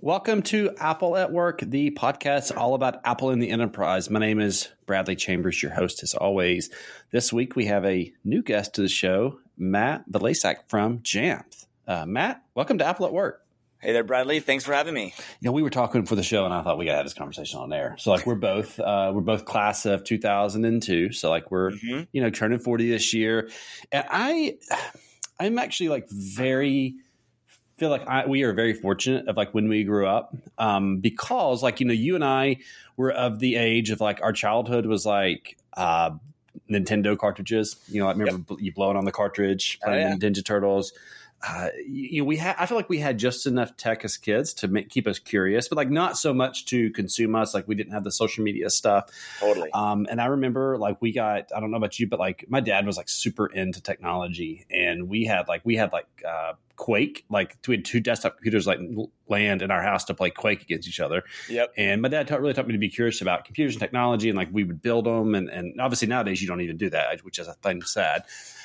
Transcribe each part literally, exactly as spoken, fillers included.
Welcome to Apple at Work, the podcast all about Apple in the enterprise. My name is Bradley Chambers, your host as always. This week we have a new guest to the show, Matt Vlasak from Jamf. Uh, Matt, welcome to Apple at Work. Hey there, Bradley. Thanks for having me. You know, we were talking for the show, and I thought we got to have this conversation on air. So, like, we're both uh, we're both class of two thousand two. So, like, we're mm-hmm. you know turning forty this year, and I I'm actually like very. feel like I, we are very fortunate of like when we grew up um, because like, you know, you and I were of the age of like our childhood was like uh, Nintendo cartridges, you know, I remember yep. you blowing on the cartridge, playing oh, yeah. Ninja Turtles. Uh, you know, we had, I feel like we had just enough tech as kids to make, keep us curious, but like not so much to consume us. Like we didn't have the social media stuff. Totally. Um, and I remember like we got, I don't know about you, but like my dad was like super into technology, and we had like, we had like, uh, Quake, like we had two desktop computers like land in our house to play Quake against each other. Yep. And my dad taught, really taught me to be curious about computers and technology, and like we would build them. And, and obviously nowadays you don't even do that, which is a thing sad.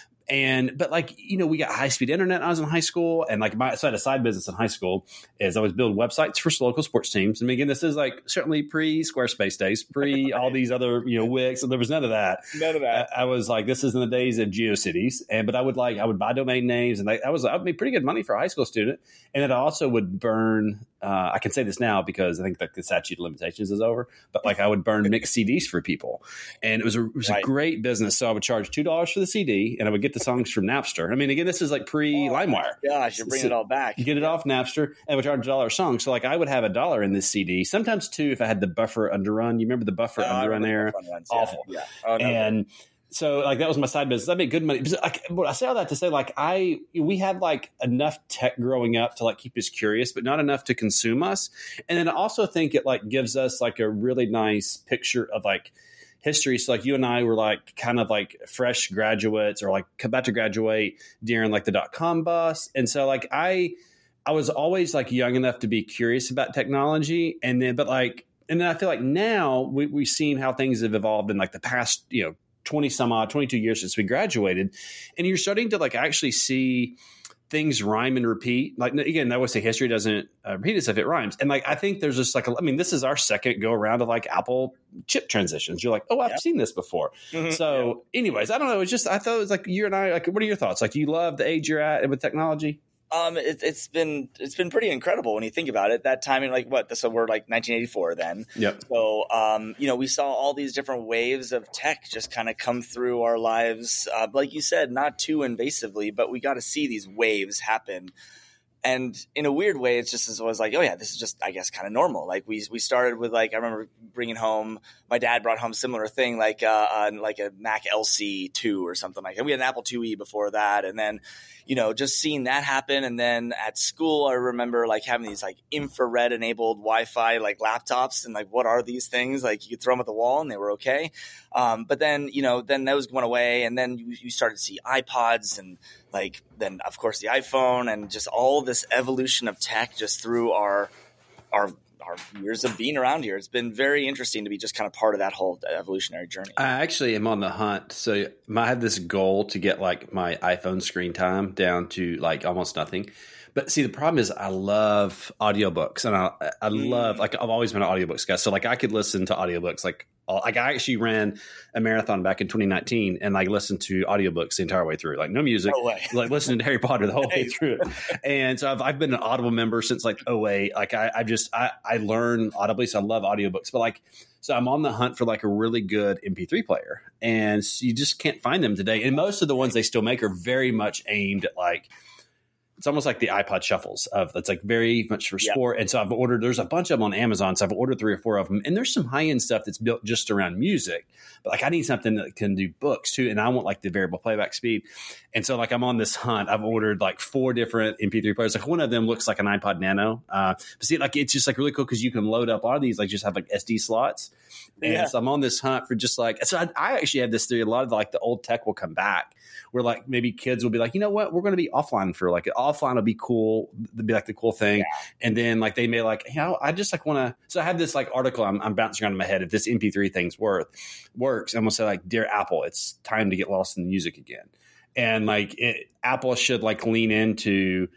And, but like, you know, we got high speed internet when I was in high school, and like my, so I had a side business in high school is I was building websites for local sports teams. And again, this is like certainly pre Squarespace days, pre all these other, you know, Wix. And there was none of that. None of that. I, I was like, this is in the days of GeoCities. And, but I would like, I would buy domain names, and I, I was, I would make pretty good money for a high school student. And then I also would burn, uh, I can say this now because I think that the statute of limitations is over, but like I would burn mixed C Ds for people. And it was a, it was right. a great business. So I would charge two dollars for the C D, and I would get the songs from Napster. I mean, again, this is like pre-LimeWire. Oh gosh, you're bringing so, it all back. You get it off Napster, and would charge a dollar a song. So, like, I would have a dollar in this C D, sometimes two if I had the buffer underrun. You remember the buffer oh, underrun era? Runs, Awful. Yeah. yeah. Oh, no, and no. so, like, that was my side business. I made good money. Like, I say all that to say, like, I we had like enough tech growing up to like keep us curious, but not enough to consume us. And then I also think it like gives us like a really nice picture of like history. So like you and I were like kind of like fresh graduates or like about to graduate during like the dot-com bust. And so like I I was always like young enough to be curious about technology. And then but like and then I feel like now we, we've seen how things have evolved in like the past, you know, twenty some odd, twenty-two years since we graduated. And you're starting to like actually see things rhyme and repeat. Like, again, I would say history doesn't uh, repeat itself, it rhymes. And like, I think there's just like, a, I mean, this is our second go around of like Apple chip transitions. You're like, oh, I've yep. seen this before. Mm-hmm. So yeah. anyways, I don't know. It's just, I thought it was like you and I, like, what are your thoughts? Like, do you love the age you're at with technology? Um, it, it's been it's been pretty incredible when you think about it. That timing, like what? So we're like nineteen eighty-four then. Yep. So, um, you know, we saw all these different waves of tech just kind of come through our lives. Uh, like you said, not too invasively, but we got to see these waves happen. And in a weird way, it's just as always like, oh yeah, this is just, I guess, kind of normal. Like we we started with like, I remember bringing home, my dad brought home a similar thing, like uh, uh like a Mac L C two or something like that. We had an Apple two E before that, and then, you know, just seeing that happen. And then at school, I remember like having these like infrared enabled Wi-Fi like laptops, and like, what are these things? Like you could throw them at the wall and they were okay. Um, but then, you know, then those went away, and then you, you started to see iPods, and like then of course the iPhone, and just all this evolution of tech just through our our our years of being around here. It's been very interesting to be just kind of part of that whole evolutionary journey. I actually am on the hunt. So I have this goal to get like my iPhone screen time down to like almost nothing. But see, the problem is I love audiobooks, and I I love, like, I've always been an audiobooks guy. So like I could listen to audiobooks like all, like I actually ran a marathon back in twenty nineteen, and like listened to audiobooks the entire way through, like no music, no way. Like listening to Harry Potter the whole way through it. And so I've I've been an Audible member since like oh eight. Like I I just I I learn audibly, so I love audiobooks. But like so I'm on the hunt for like a really good M P three player, and so you just can't find them today. And most of the ones they still make are very much aimed at like, it's almost like the iPod shuffles of that's like very much for sport. Yep. And so I've ordered, there's a bunch of them on Amazon. So I've ordered three or four of them, and there's some high end stuff that's built just around music, but like I need something that can do books too. And I want like the variable playback speed. And so like I'm on this hunt. I've ordered like four different M P three players. Like one of them looks like an iPod Nano. Uh, but see, like it's just like really cool because you can load up all of these, like just have like S D slots. And yeah. so I'm on this hunt for just like, so I, I actually have this theory. A lot of the, like the old tech will come back where like maybe kids will be like, you know what, we're going to be offline for like offline will be cool. It'll be like the cool thing. Yeah. And then like they may like, you know, I just like want to, so I have this like article I'm, I'm bouncing around in my head. If this M P three thing's worth works, I'm going to say like, dear Apple, it's time to get lost in the music again. And like it, Apple should like lean into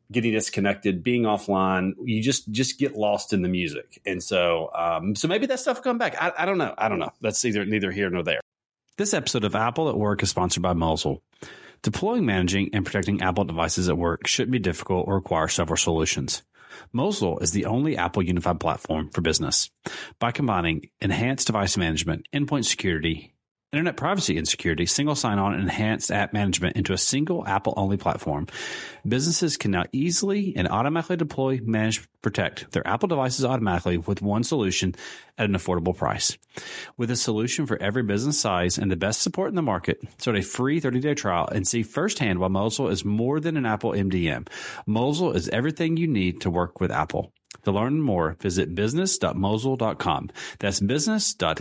getting disconnected, being offline, you just just get lost in the music. And so um, so maybe that stuff will come back. I, I don't know. I don't know. That's either neither here nor there. This episode of Apple at Work is sponsored by Mosul. Deploying, managing, and protecting Apple devices at work shouldn't be difficult or require several solutions. Mosul is the only Apple unified platform for business. By combining enhanced device management, endpoint security, internet privacy and security, single sign-on, and enhanced app management into a single Apple-only platform, businesses can now easily and automatically deploy, manage, protect their Apple devices automatically with one solution at an affordable price. With a solution for every business size and the best support in the market, start a free thirty-day trial and see firsthand why Mosul is more than an Apple M D M. Mosul is everything you need to work with Apple. To learn more, visit business dot mosul dot com. That's business dot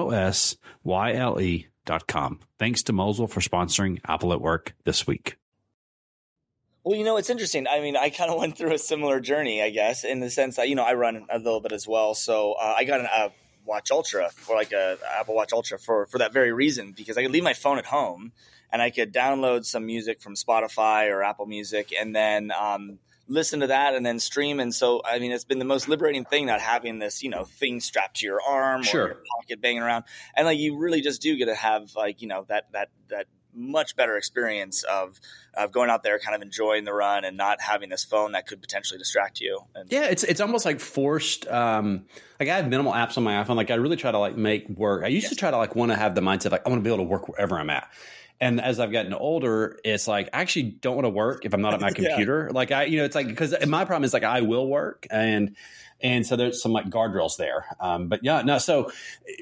mosul dot com. Thanks to Mosul for sponsoring Apple at Work this week. Well, you know, it's interesting. I mean, I kind of went through a similar journey, I guess, in the sense that, you know, I run a little bit as well. So uh, I got an uh, Watch Ultra, or like a Apple Watch Ultra for, for that very reason, because I could leave my phone at home and I could download some music from Spotify or Apple Music and then um, listen to that and then stream. And so, I mean, it's been the most liberating thing, not having this, you know, thing strapped to your arm Sure. or your pocket banging around. And like, you really just do get to have like, you know, that, that, that much better experience of, of going out there, kind of enjoying the run and not having this phone that could potentially distract you. And yeah, it's, it's almost like forced. Um, like I have minimal apps on my iPhone. Like I really try to like make work. I used yes. to try to like want to have the mindset, like I want to be able to work wherever I'm at. And as I've gotten older, it's like, I actually don't want to work if I'm not at my computer. yeah. Like I, you know, it's like, because my problem is like, I will work. And, and so there's some like guardrails there. Um, but yeah, no, so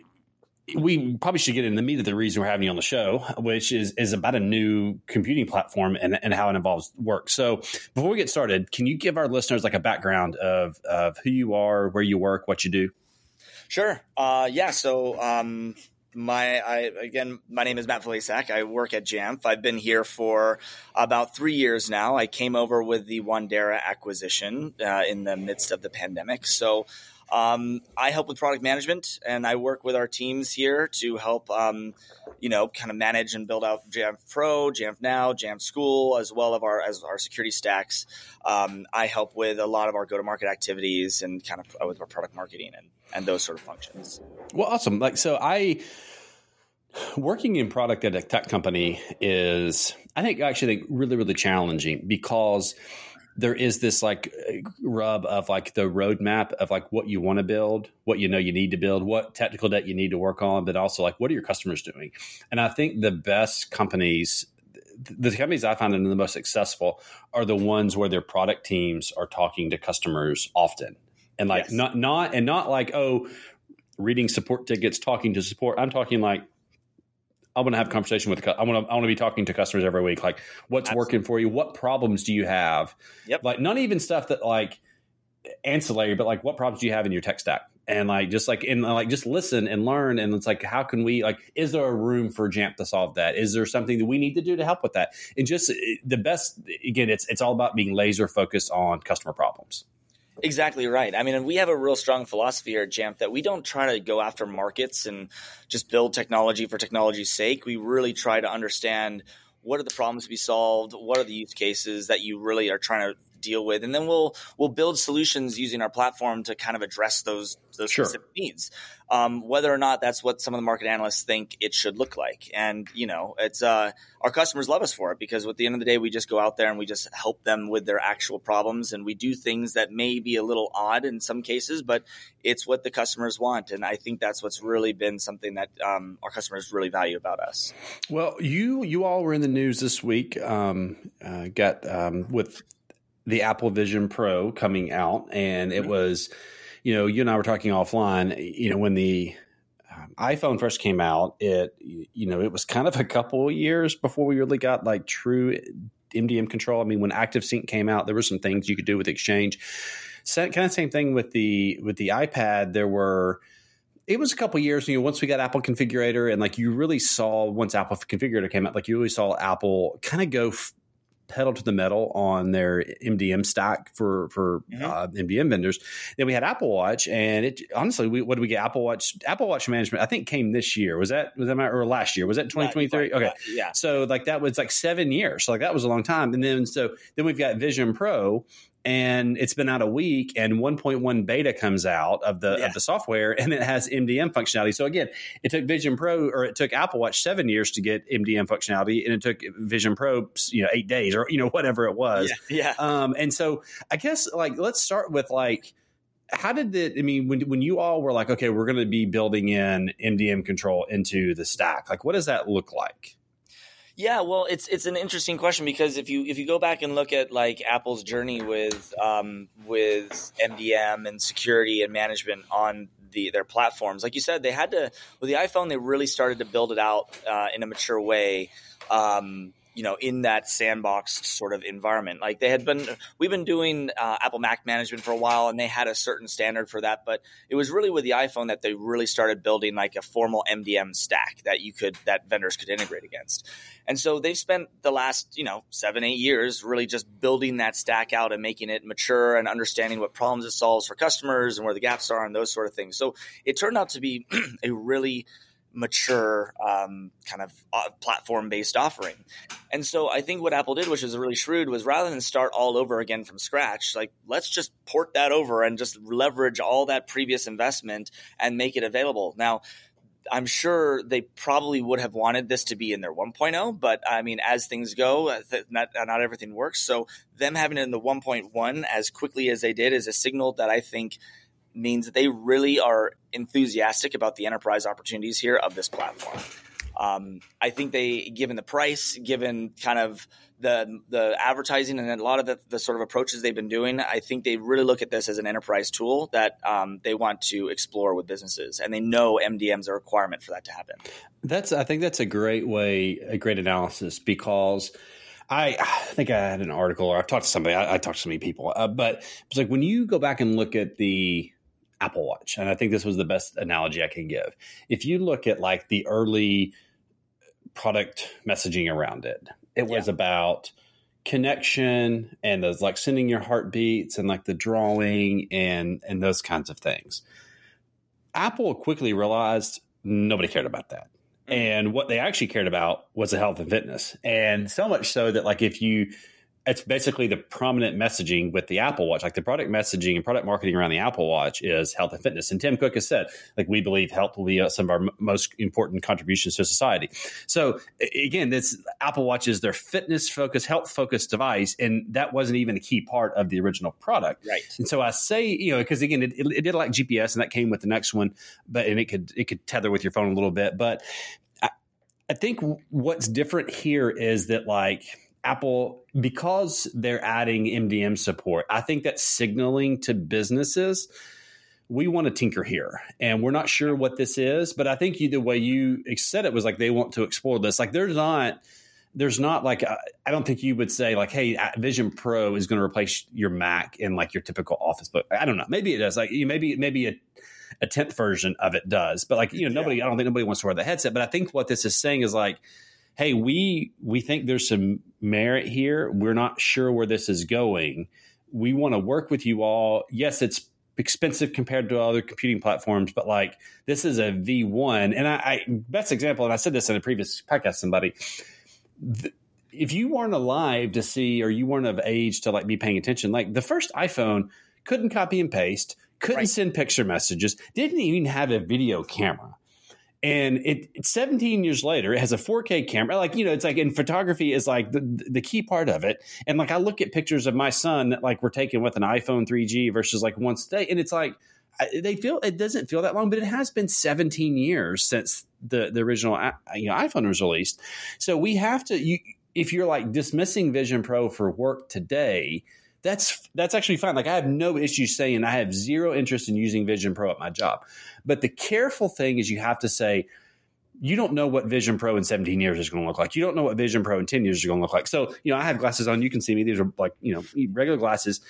we probably should get into the meat of the reason we're having you on the show, which is, is about a new computing platform and, and how it involves work. So before we get started, can you give our listeners like a background of, of who you are, where you work, what you do? Sure. Uh, yeah. So, um, My, I, again, my name is Matt Vlasak. I work at Jamf. I've been here for about three years now. I came over with the Wandera acquisition uh, in the midst of the pandemic. So um, I help with product management, and I work with our teams here to help, um, you know, kind of manage and build out Jamf Pro, Jamf Now, Jamf School, as well as our as our security stacks. Um, I help with a lot of our go-to-market activities and kind of with our product marketing and, and those sort of functions. Well, awesome. Like, so I working in product at a tech company is, I think, actually really, really challenging because there is this like rub of like the roadmap of like what you want to build, what you know you need to build, what technical debt you need to work on, but also like what are your customers doing? And I think the best companies, the companies I find that are the most successful are the ones where their product teams are talking to customers often. And like yes. not not and not like, oh, reading support tickets, talking to support. I'm talking like, I want to have a conversation with, I want to, I want to be talking to customers every week. Like what's Absolutely. working for you? What problems do you have? Yep. Like not even stuff that like ancillary, but like what problems do you have in your tech stack? And like, just like, and like, just listen and learn. And it's like, how can we, like, is there a room for Jamf to solve that? Is there something that we need to do to help with that? And just the best, again, it's, it's all about being laser focused on customer problems. Exactly right. I mean, we have a real strong philosophy here at Jamf that we don't try to go after markets and just build technology for technology's sake. We really try to understand what are the problems to be solved, what are the use cases that you really are trying to deal with, and then we'll we'll build solutions using our platform to kind of address those those sure. specific needs. Um, whether or not that's what some of the market analysts think it should look like, and you know, it's uh, our customers love us for it because at the end of the day, we just go out there and we just help them with their actual problems, and we do things that may be a little odd in some cases, but it's what the customers want, and I think that's what's really been something that um, our customers really value about us. Well, you you all were in the news this week. Um, uh, got um, with the Apple Vision Pro coming out, and it was, you know, you and I were talking offline, you know, when the um, iPhone first came out, it, you know, it was kind of a couple of years before we really got like true M D M control. I mean, when ActiveSync came out, there were some things you could do with Exchange. So, kind of same thing with the, with the iPad. There were, it was a couple of years, you know, once we got Apple Configurator, and like you really saw, once Apple Configurator came out, like you really saw Apple kind of go f- pedal to the metal on their M D M stack for for mm-hmm. uh, M D M vendors. Then we had Apple Watch, and it honestly, we, what did we get? Apple Watch, Apple Watch management, I think came this year. Was that was that my, or last year? Was that twenty twenty-three? Okay, yeah. So like that was like seven years. So like that was a long time. And then so then we've got Vision Pro. And it's been out a week, and one point one beta comes out of the yeah. of the software, and it has M D M functionality. So again, it took Vision Pro, or it took Apple Watch seven years to get M D M functionality, and it took Vision Pro, you know, eight days, or you know, whatever it was. Yeah. yeah. Um, and so I guess like let's start with like, how did the? I mean, when when you all were like, okay, we're going to be building in M D M control into the stack, like what does that look like? Yeah, well, it's it's an interesting question, because if you if you go back and look at like Apple's journey with um, with M D M and security and management on the their platforms, like you said, they had to with the iPhone, they really started to build it out uh, in a mature way. Um, you know, in that sandboxed sort of environment. Like they had been, we've been doing uh, Apple Mac management for a while, and they had a certain standard for that. But it was really with the iPhone that they really started building like a formal M D M stack that you could, that vendors could integrate against. And so they've spent the last, you know, seven, eight years really just building that stack out and making it mature and understanding what problems it solves for customers and where the gaps are and those sort of things. So it turned out to be a really mature um, kind of uh, platform-based offering. And so I think what Apple did, which was really shrewd, was rather than start all over again from scratch, like let's just port that over and just leverage all that previous investment and make it available. Now, I'm sure they probably would have wanted this to be in their one point oh, but I mean, as things go, not, not everything works. So them having it in the one point one as quickly as they did is a signal that I think means that they really are enthusiastic about the enterprise opportunities here of this platform. Um, I think they, given the price, given kind of the the advertising and a lot of the, the sort of approaches they've been doing, I think they really look at this as an enterprise tool that um, they want to explore with businesses, and they know M D M is a requirement for that to happen. That's I think that's a great way, a great analysis, because I, I think I had an article, or I've talked to somebody, I, I talked to so many people, uh, but it's like when you go back and look at the Apple Watch, and I think this was the best analogy I can give. If you look at like the early product messaging around it, it was yeah. about connection and those like sending your heartbeats and like the drawing and and those kinds of things. Apple quickly realized nobody cared about that. Mm-hmm. And what they actually cared about was the health and fitness. And so much so that like if you it's basically the prominent messaging with the Apple Watch, like the product messaging and product marketing around the Apple Watch is health and fitness. And Tim Cook has said, like, we believe health will be uh, some of our m- most important contributions to society. So again, this Apple Watch is their fitness focused, health focused device. And that wasn't even a key part of the original product. Right. And so I say, you know, because again, it, it, it did like G P S, and that came with the next one, but, and it could, it could tether with your phone a little bit. But I, I think what's different here is that like, Apple, because they're adding M D M support, I think that's signaling to businesses, we want to tinker here. And we're not sure what this is, but I think you, the way you said it was like they want to explore this. Like there's not, there's not like, a, I don't think you would say like, hey, Vision Pro is going to replace your Mac in like your typical Office book. I don't know. Maybe it does. Like you maybe, maybe a, a tenth version of it does. But like, you know, nobody, yeah. I don't think nobody wants to wear the headset. But I think what this is saying is like, hey, we we think there's some merit here. We're not sure where this is going. We want to work with you all. Yes, it's expensive compared to other computing platforms, but like this is a V one. And I, I best example, and I said this in a previous podcast, somebody, th- if you weren't alive to see, or you weren't of age to like be paying attention, like the first iPhone couldn't copy and paste, couldn't right. send picture messages, didn't even have a video camera. And it, it's seventeen years later, it has a four K camera. Like, you know, it's like in photography is like the, the key part of it. And like, I look at pictures of my son that like were taken with an iPhone three G versus like once a day. And it's like, they feel, it doesn't feel that long, but it has been seventeen years since the, the original you know, iPhone was released. So we have to, you, if you're like dismissing Vision Pro for work today, That's that's actually fine. Like I have no issue saying I have zero interest in using Vision Pro at my job. But the careful thing is you have to say, you don't know what Vision Pro in seventeen years is going to look like. You don't know what Vision Pro in ten years is going to look like. So, you know, I have glasses on. You can see me. These are like, you know, regular glasses.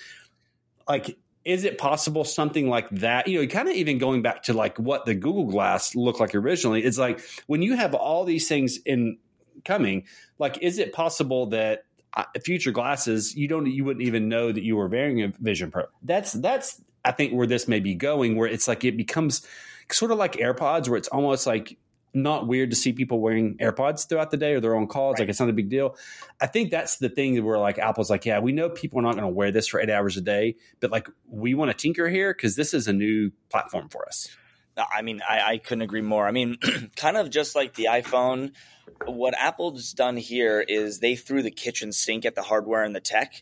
Like, is it possible something like that? You know, kind of even going back to like what the Google Glass looked like originally. It's like when you have all these things in coming, like, is it possible that uh, future glasses, you don't, you wouldn't even know that you were wearing a Vision Pro. That's, that's, I think where this may be going, where it's like, it becomes sort of like AirPods, where it's almost like not weird to see people wearing AirPods throughout the day or they're on calls. Right. Like it's not a big deal. I think that's the thing where like Apple's like, yeah, we know people are not going to wear this for eight hours a day, but like we want to tinker here because this is a new platform for us. I mean, I, I couldn't agree more. I mean, kind of just like the iPhone, what Apple's done here is they threw the kitchen sink at the hardware and the tech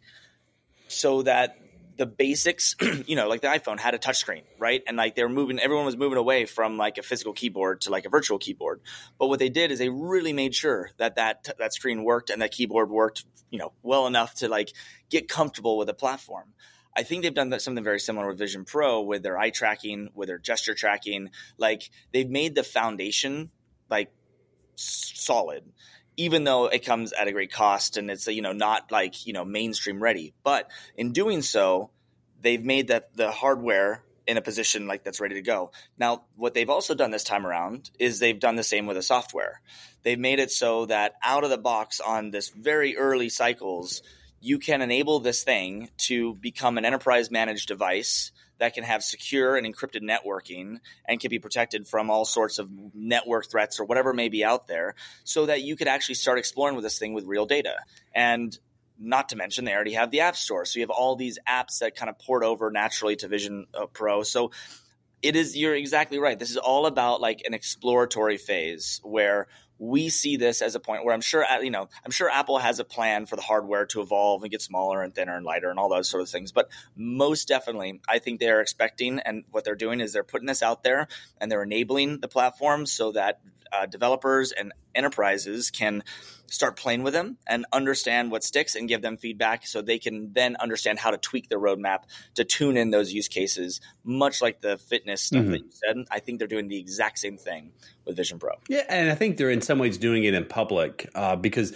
so that the basics, you know, like the iPhone had a touchscreen, right? And like they were moving, everyone was moving away from like a physical keyboard to like a virtual keyboard. But what they did is they really made sure that that, that screen worked and that keyboard worked, you know, well enough to like get comfortable with the platform. I think they've done something very similar with Vision Pro with their eye tracking, with their gesture tracking. Like they've made the foundation like solid, even though it comes at a great cost and it's, you know, not like, you know, mainstream ready. But in doing so, they've made that the hardware in a position like that's ready to go. Now, what they've also done this time around is they've done the same with the software. They've made it so that out of the box on this very early cycles, you can enable this thing to become an enterprise managed device that can have secure and encrypted networking and can be protected from all sorts of network threats or whatever may be out there so that you could actually start exploring with this thing with real data. And not to mention they already have the App Store. So you have all these apps that kind of port over naturally to Vision Pro. So it is, you're exactly right. This is all about like an exploratory phase where we see this as a point where I'm sure, you know, I'm sure Apple has a plan for the hardware to evolve and get smaller and thinner and lighter and all those sort of things. But most definitely, I think they're expecting, and what they're doing is they're putting this out there and they're enabling the platform so that uh, developers and enterprises can start playing with them and understand what sticks and give them feedback so they can then understand how to tweak their roadmap to tune in those use cases, much like the fitness stuff mm-hmm. that you said. I think they're doing the exact same thing with Vision Pro. Yeah, and I think they're in some ways doing it in public uh, because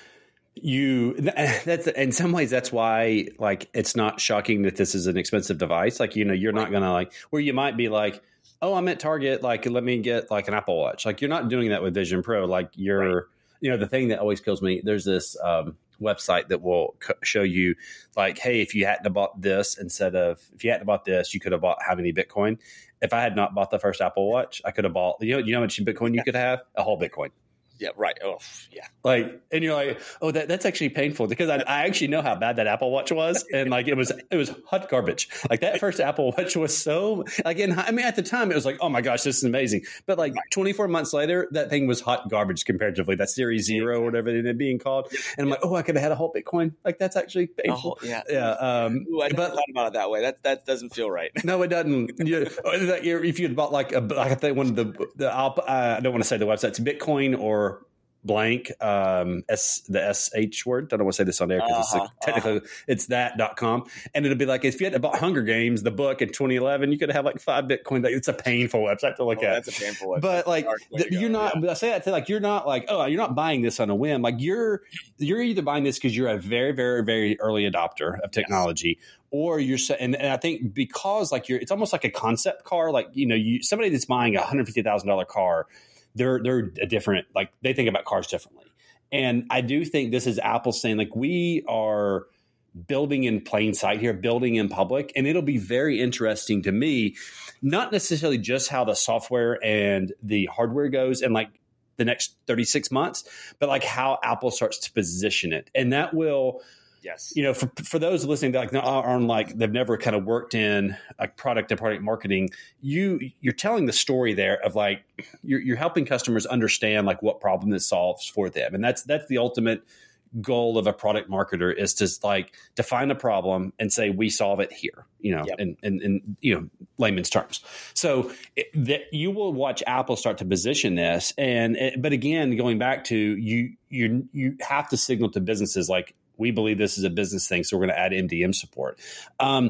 you that's in some ways that's why like it's not shocking that this is an expensive device. Like, you know, you're right. not going to like where you might be like, oh, I'm at Target, like let me get like an Apple Watch. Like you're not doing that with Vision Pro. Like you're right. You know, the thing that always kills me, there's this um, website that will co- show you like, hey, if you hadn't have bought this instead of, if you hadn't have bought this, you could have bought how many Bitcoin? If I had not bought the first Apple Watch, I could have bought, you know, you know how much Bitcoin you could have? A whole Bitcoin. Yeah, right. Oh, yeah. Like, and you're like, oh, that, that's actually painful because I, I actually know how bad that Apple Watch was, and like it was, it was hot garbage. Like that first Apple Watch was so, again, I mean, at the time it was like, oh my gosh, this is amazing. But like twenty-four months later, that thing was hot garbage comparatively. That Series Zero or whatever it ended up being called, and I'm like, oh, I could have had a whole Bitcoin. Like that's actually painful. Oh, yeah, yeah. Um, Ooh, I never but, thought about it that way. That that doesn't feel right. No, it doesn't. You, if you had bought like a, like I think one of the, the uh, I don't want to say the websites, Bitcoin or blank um s the sh word. I don't want to say this on air because uh-huh, it's technically uh-huh. it's that dot com, and it'll be like if you had bought Hunger Games the book in twenty eleven, you could have like five Bitcoin. It's a painful website to look oh, at. That's a painful website. But like the, you're not yeah. I say that to like you're not like oh you're not buying this on a whim. Like you're you're either buying this because you're a very very very early adopter of technology. Yes. Or you're and, and I think because like you're it's almost like a concept car. Like, you know, you somebody that's buying a one hundred fifty thousand dollars car, they're they're a different, like they think about cars differently. And I do think this is Apple saying like we are building in plain sight here, building in public, and it'll be very interesting to me, not necessarily just how the software and the hardware goes and like the next thirty-six months, but like how Apple starts to position it. And that will Yes. You know, for for those listening that like are on like they've never kind of worked in like product and product marketing, you you're telling the story there of like you're you're helping customers understand like what problem this solves for them, and that's that's the ultimate goal of a product marketer is to like define a problem and say we solve it here, you know, yep. in, in in you know layman's terms. So it, that you will watch Apple start to position this, and it, but again, going back to you you you have to signal to businesses like, we believe this is a business thing, so we're going to add M D M support. Um,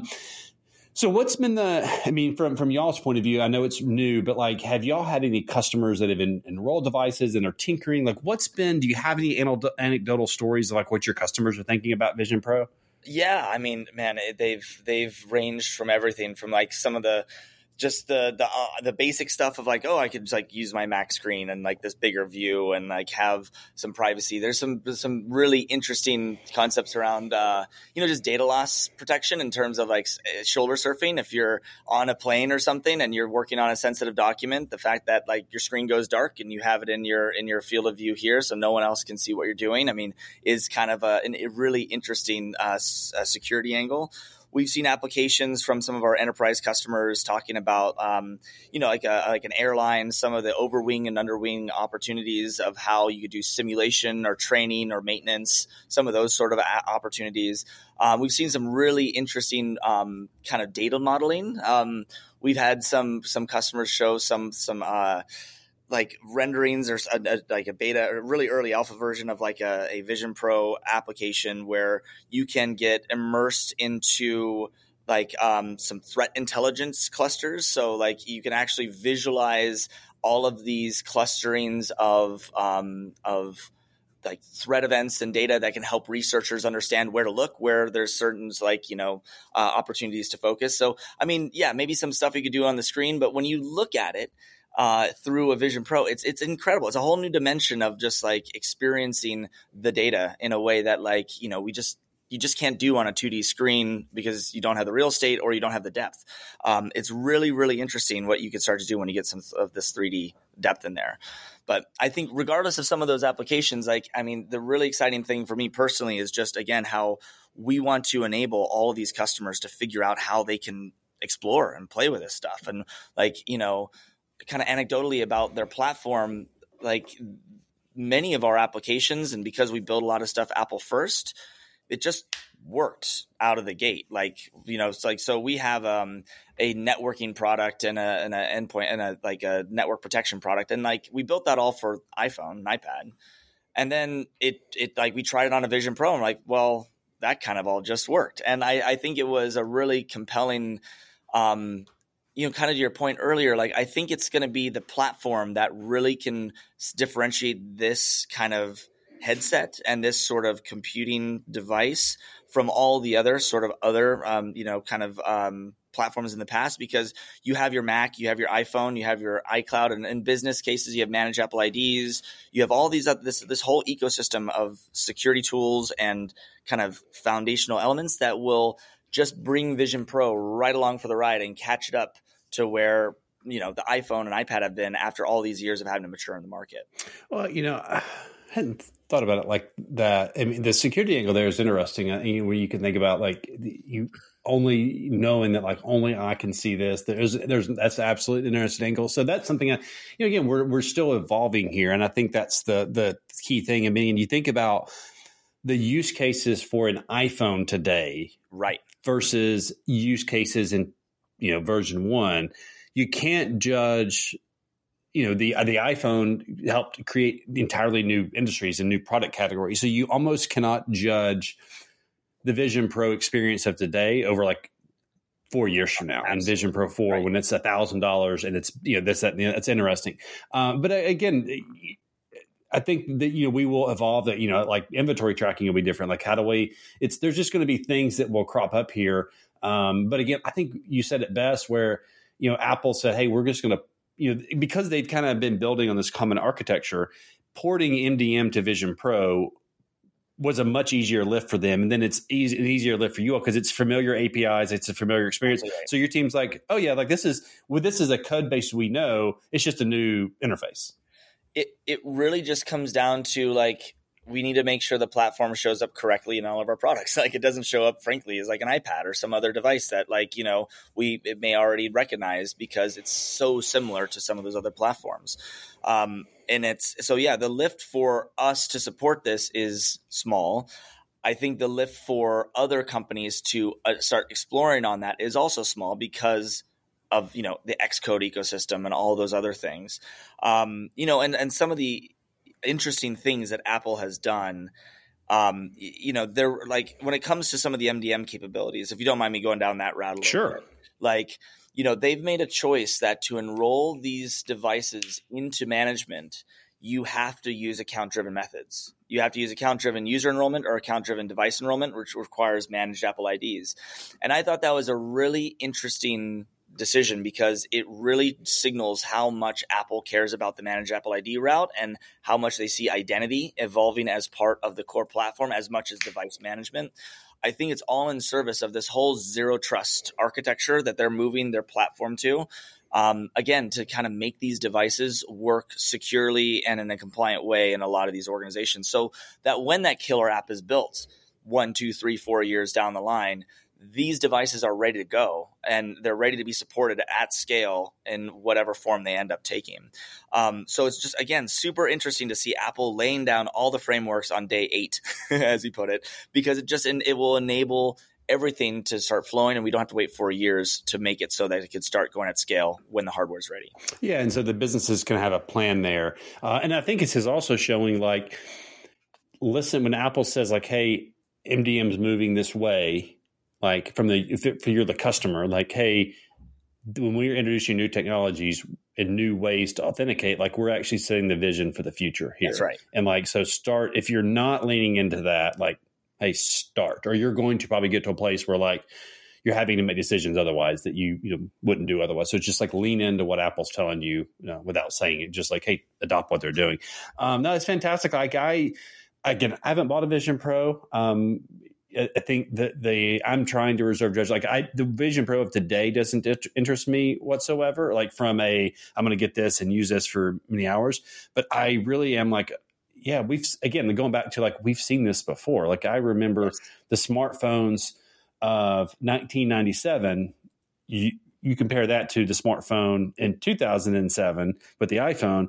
so what's been the, I mean, from, from y'all's point of view, I know it's new, but like, have y'all had any customers that have en- enrolled devices and are tinkering? Like what's been, do you have any anecdotal stories of like what your customers are thinking about Vision Pro? Yeah. I mean, man, they've, they've ranged from everything from like some of the, just the the uh, the basic stuff of like, oh, I could just like use my Mac screen and like this bigger view and like have some privacy. There's some some really interesting concepts around uh, you know, just data loss protection in terms of like shoulder surfing. If you're on a plane or something and you're working on a sensitive document, the fact that like your screen goes dark and you have it in your in your field of view here, so no one else can see what you're doing, I mean, is kind of a, a really interesting uh, security angle. We've seen applications from some of our enterprise customers talking about, um, you know, like a, like an airline, some of the overwing and underwing opportunities of how you could do simulation or training or maintenance, some of those sort of a- opportunities. Um, we've seen some really interesting um, kind of data modeling. Um, we've had some some customers show some some uh, like renderings or a, a, like a beta or really early alpha version of like a, a Vision Pro application where you can get immersed into like um, some threat intelligence clusters. So like you can actually visualize all of these clusterings of um, of like threat events and data that can help researchers understand where to look, where there's certain like, you know, uh, opportunities to focus. So, I mean, yeah, maybe some stuff you could do on the screen, but when you look at it, Uh, through a Vision Pro, it's it's incredible. It's a whole new dimension of just like experiencing the data in a way that like, you know, we just you just can't do on a two D screen because you don't have the real estate or you don't have the depth. Um, it's really, really interesting what you can start to do when you get some of this three D depth in there. But I think regardless of some of those applications, like, I mean, the really exciting thing for me personally is just, again, how we want to enable all of these customers to figure out how they can explore and play with this stuff. And like, you know, kind of anecdotally about their platform, like many of our applications, and because we build a lot of stuff Apple first, it just worked out of the gate. Like, you know, it's like, so we have um, a networking product and a, and a endpoint and a, like a network protection product. And like, we built that all for iPhone and iPad. And then it, it like, we tried it on a Vision Pro and we're like, well, that kind of all just worked. And I, I think it was a really compelling, um, you know, kind of to your point earlier, like, I think it's going to be the platform that really can differentiate this kind of headset and this sort of computing device from all the other sort of other, um, you know, kind of um, platforms in the past, because you have your Mac, you have your iPhone, you have your iCloud, and in business cases, you have managed Apple I Ds. You have all these, this, this whole ecosystem of security tools and kind of foundational elements that will just bring Vision Pro right along for the ride and catch it up to where, you know, the iPhone and iPad have been after all these years of having to mature in the market. Well, you know, I hadn't thought about it like that. I mean, the security angle there is interesting, uh, where you can think about like you only knowing that like only I can see this. There's, there's that's absolutely an interesting angle. So that's something, I, you know, again, we're we're still evolving here, and I think that's the the key thing. I mean, you think about the use cases for an iPhone today, right, versus use cases in, you know, version one. You can't judge, you know, the the iPhone helped create entirely new industries and new product categories. So you almost cannot judge the Vision Pro experience of today over like four years from now. Absolutely. And Vision Pro four, right, when it's a thousand dollars and it's, you know, that's that, you know, that's interesting. Um, but again, I think that, you know, we will evolve that, you know, like inventory tracking will be different. Like how do we, it's, there's just going to be things that will crop up here. Um, but again, I think you said it best where, you know, Apple said, hey, we're just going to, you know, because they've kind of been building on this common architecture, porting M D M to Vision Pro was a much easier lift for them. And then it's easy, an easier lift for you all because it's familiar A P Is. It's a familiar experience. Right. So your team's like, oh yeah, like this is, well, this is a code base we know. It's just a new interface. It it really just comes down to like, we need to make sure the platform shows up correctly in all of our products. Like it doesn't show up, frankly, as like an iPad or some other device that like, you know, we it may already recognize because it's so similar to some of those other platforms. Um, and it's so, yeah, the lift for us to support this is small. I think the lift for other companies to uh, start exploring on that is also small because of, you know, the Xcode ecosystem and all those other things. Um, you know, and, and some of the interesting things that Apple has done, um, you know, they're like when it comes to some of the M D M capabilities, if you don't mind me going down that route a little sure. bit, like, you know, they've made a choice that to enroll these devices into management, you have to use account-driven methods. You have to use account-driven user enrollment or account-driven device enrollment, which requires managed Apple I Ds. And I thought that was a really interesting decision because it really signals how much Apple cares about the Manage Apple I D route and how much they see identity evolving as part of the core platform as much as device management. I think it's all in service of this whole zero trust architecture that they're moving their platform to. Um, again, to kind of make these devices work securely and in a compliant way in a lot of these organizations, so that when that killer app is built one, two, three, four years down the line, these devices are ready to go and they're ready to be supported at scale in whatever form they end up taking. Um, so it's just, again, super interesting to see Apple laying down all the frameworks on day eight, as he put it, because it just it will enable everything to start flowing and we don't have to wait four years to make it so that it could start going at scale when the hardware is ready. Yeah. And so the businesses can have a plan there. Uh, and I think this is also showing like, listen, when Apple says like, hey, M D M is moving this way, like from the, if, if you're the customer, like, hey, when we're introducing new technologies and new ways to authenticate, like we're actually setting the vision for the future here. That's right. And like, so start, if you're not leaning into that, like, hey, start, or you're going to probably get to a place where like you're having to make decisions otherwise that you, you know, wouldn't do otherwise. So it's just like lean into what Apple's telling you, you know, without saying it, just like, hey, adopt what they're doing. Um, no, it's fantastic. Like I, again, I haven't bought a Vision Pro. Um, I, I think that the, I'm trying to reserve judgment. Like I, the Vision Pro of today doesn't interest me whatsoever. Like from a, I'm going to get this and use this for many hours, but I really am like, yeah, we've, again, going back to like, we've seen this before. Like I remember the smartphones of nineteen ninety-seven, you, you compare that to the smartphone in two thousand seven with the iPhone.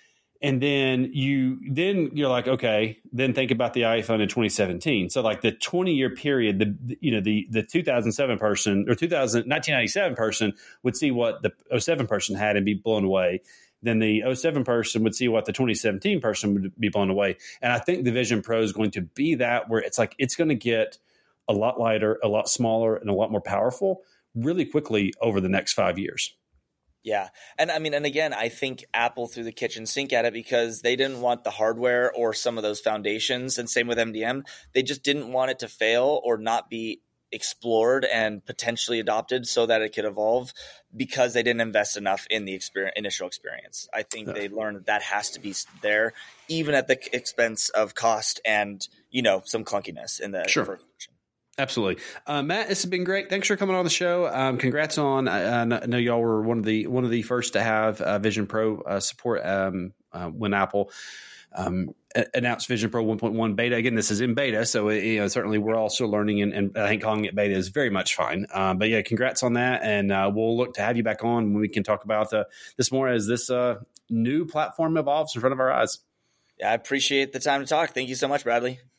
And then you, then you're like, okay, then think about the iPhone in twenty seventeen. So like the twenty year period, the, you know, the, the two thousand seven person or two thousand, nineteen ninety-seven person would see what the oh seven person had and be blown away. Then the oh seven person would see what the twenty seventeen person would be blown away. And I think the Vision Pro is going to be that, where it's like, it's going to get a lot lighter, a lot smaller, and a lot more powerful really quickly over the next five years. Yeah. And I mean, and again, I think Apple threw the kitchen sink at it because they didn't want the hardware or some of those foundations. And same with M D M. They just didn't want it to fail or not be explored and potentially adopted so that it could evolve because they didn't invest enough in the experience, initial experience. I think yeah. they learned that that has to be there, even at the expense of cost and, you know, some clunkiness in the sure. first version. Absolutely. Uh, Matt, this has been great. Thanks for coming on the show. Um, congrats on, uh, I know y'all were one of the, one of the first to have uh, Vision Pro uh, support um, uh, when Apple um, announced Vision Pro one point one beta. Again, this is in beta, so it, you know, certainly we're also learning, and, and I think calling it beta is very much fine. Uh, but yeah, congrats on that, and uh, we'll look to have you back on when we can talk about uh, this more as this uh, new platform evolves in front of our eyes. Yeah, I appreciate the time to talk. Thank you so much, Bradley.